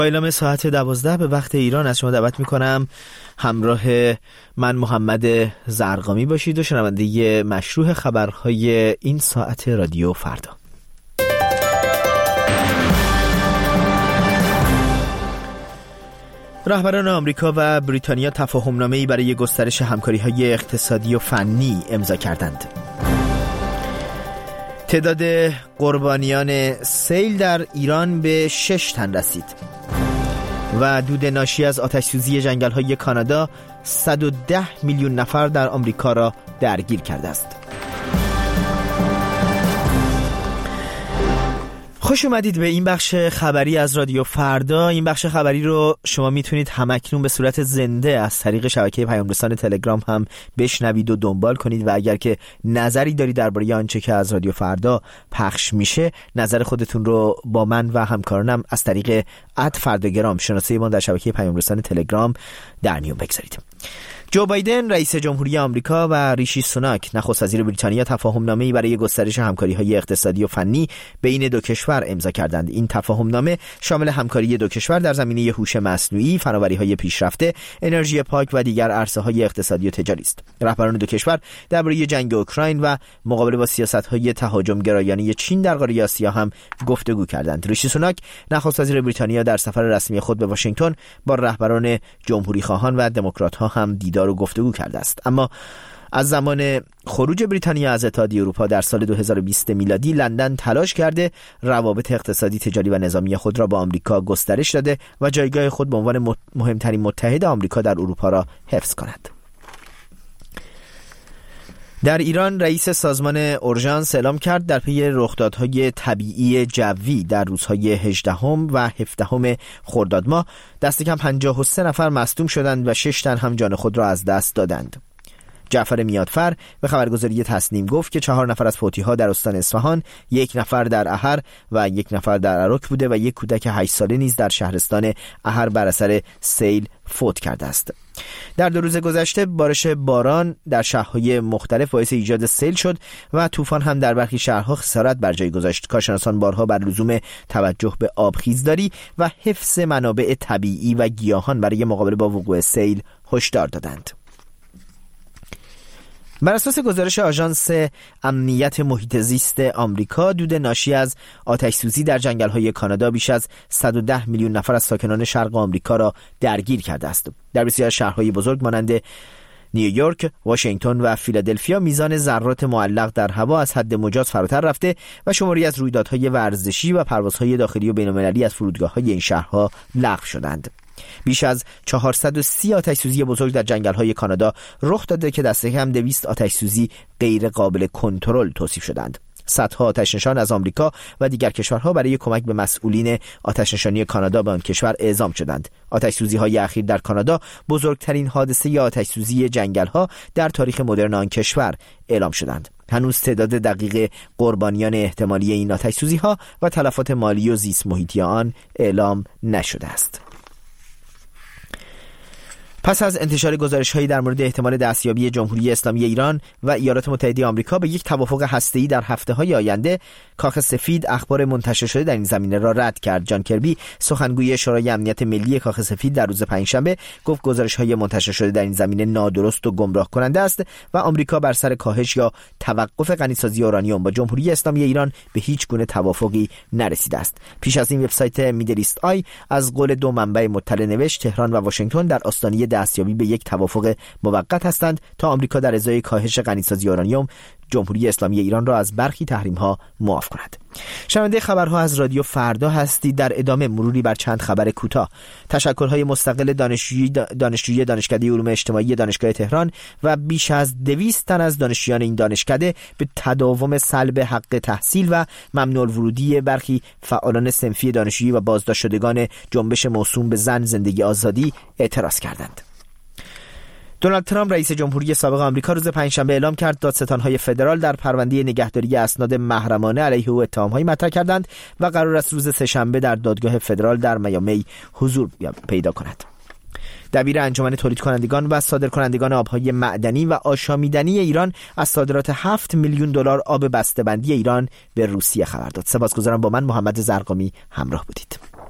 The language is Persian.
اعلام ساعت 12 به وقت ایران از شما دعوت میکنم همراه من محمد زرقامی باشید و شنونده مشروع خبرهای این ساعت رادیو فردا. رهبران آمریکا و بریتانیا تفاهمنامه‌ای برای گسترش همکاری‌های اقتصادی و فنی امضا کردند. تعداد قربانیان سیل در ایران به 6 تن رسید و دود ناشی از آتش‌سوزی جنگل‌های کانادا 110 میلیون نفر در آمریکا را درگیر کرده است. خوش اومدید به این بخش خبری از رادیو فردا. این بخش خبری رو شما میتونید همکنون به صورت زنده از طریق شبکه پیام‌رسان تلگرام هم بشنوید و دنبال کنید و اگر که نظری دارید درباره آنچه که از رادیو فردا پخش میشه، نظر خودتون رو با من و همکارانم از طریق @فرداگرام شناسه ما در شبکه پیام‌رسان تلگرام در میون بگذارید. جو بایدن رئیس جمهوری آمریکا و ریشی سوناک نخست وزیر بریتانیا تفاهمنامه‌ای برای گسترش همکاری‌های اقتصادی و فنی بین دو کشور امضا کردند. این تفاهمنامه شامل همکاری دو کشور در زمینه هوش مصنوعی، فناوری‌های پیشرفته، انرژی پاک و دیگر عرصه‌های اقتصادی و تجاری است. رهبران دو کشور درباره جنگ اوکراین و مقابله با سیاست‌های تهاجم‌گرایانه چین در قاره آسیا هم گفتگو کردند. ریشی سوناک نخست وزیر بریتانیا در سفر رسمی خود به واشنگتن با رهبران جمهوری‌خواهان و دموکرات‌ها هم دیدار و گفتگو کرده است. اما از زمان خروج بریتانیا از اتحادیه اروپا در سال 2020 میلادی، لندن تلاش کرده روابط اقتصادی، تجاری و نظامی خود را با آمریکا گسترش داده و جایگاه خود به عنوان مهمترین متحد آمریکا در اروپا را حفظ کند. در ایران رئیس سازمان اورژانس اعلام کرد در پی رخدادهای طبیعی جوی در روزهای 18 و 17 خرداد ماه دست کم 53 نفر مصدوم شدند و 6 تن هم جان خود را از دست دادند. جعفر میادفر به خبرگزاری تسنیم گفت که 4 نفر از فوتی‌ها در استان اصفهان، 1 نفر در احر و 1 نفر در عراق بوده و 1 کودک 8 ساله نیز در شهرستان احر بر اثر سیل فوت کرده است. در 2 روز گذشته بارش باران در شهرهای مختلف باعث ایجاد سیل شد و طوفان هم در برخی شهرها خسارت بر جای گذاشت. کارشناسان بارها بر لزوم توجه به آبخیزداری و حفظ منابع طبیعی و گیاهان برای مقابله با وقوع سیل هشدار دادند. بر اساس گزارش آژانس امنیت محیط زیست آمریکا، دود ناشی از آتش‌سوزی در جنگل‌های کانادا بیش از 110 میلیون نفر از ساکنان شرق آمریکا را درگیر کرده است. در بسیار شهرهای بزرگ مانند نیویورک، واشنگتن و فیلادلفیا میزان ذرات معلق در هوا از حد مجاز فراتر رفته و شماری از رویدادهای ورزشی و پروازهای داخلی و بین‌المللی از فرودگاه‌های این شهرها لغو شدند. بیش از 430 آتش‌سوزی بزرگ در جنگل‌های کانادا رخ داده که دست کم 200 آتش‌سوزی غیر قابل کنترل توصیف شدند. صدها آتش‌نشان از آمریکا و دیگر کشورها برای کمک به مسئولین آتش‌نشانی کانادا به آن کشور اعزام شدند. آتش‌سوزی‌های اخیر در کانادا بزرگترین حادثه آتش‌سوزی جنگل‌ها در تاریخ مدرن آن کشور اعلام شدند. هنوز تعداد دقیق قربانیان احتمالی این آتش‌سوزی‌ها و تلفات مالی و زیست محیطی آن اعلام نشده است. پس از انتشار گزارش‌هایی در مورد احتمال دستیابی جمهوری اسلامی ایران و ایالات متحده آمریکا به یک توافق هسته‌ای در هفته‌های آینده، کاخ سفید اخبار منتشر شده در این زمینه را رد کرد. جان کربی، سخنگوی شورای امنیت ملی کاخ سفید، در روز پنجشنبه گفت گزارش‌های منتشر شده در این زمینه نادرست و گمراه کننده است و آمریکا بر سر کاهش یا توقف غنیسازی اورانیوم با جمهوری اسلامی ایران به هیچ گونه توافقی نرسیده است. پیش از این وبسایت میدلیست آی از قول 2 منبع مطلع نوشت تهران و واشنگتن در آستانه دستیابی به یک توافق موقت هستند تا آمریکا در ازای کاهش غنیسازی اورانیوم جمهوری اسلامی ایران را از برخی تحریم‌ها معاف کند. شنونده خبرها از رادیو فردا هستید. در ادامه مروری بر چند خبر کوتاه. تشکل‌های مستقل دانشجویی دانشکده علوم اجتماعی دانشگاه تهران و بیش از 200 تن از دانشجویان این دانشکده به تداوم سلب حق تحصیل و ممنوع الورودی برخی فعالان صنفی دانشجویی و بازداشت شدگان جنبش موسوم به زن، زندگی، آزادی اعتراض کردند. دونالد ترامپ رئیس جمهوری سابق آمریکا روز پنجشنبه اعلام کرد دادستان‌های فدرال در پرونده نگهداری اسناد محرمانه علیه او اتهام‌هایی مطرح کردند و قرار است روز سه‌شنبه در دادگاه فدرال در میامی حضور پیدا کند. دبیر انجمن تولید کنندگان و صادرکنندگان آبهای معدنی و آشامیدنی ایران از صادرات 7 میلیون دلار آب بسته‌بندی ایران به روسیه خبر داد. سپاسگزارم با من محمد زرقامی همراه بودید.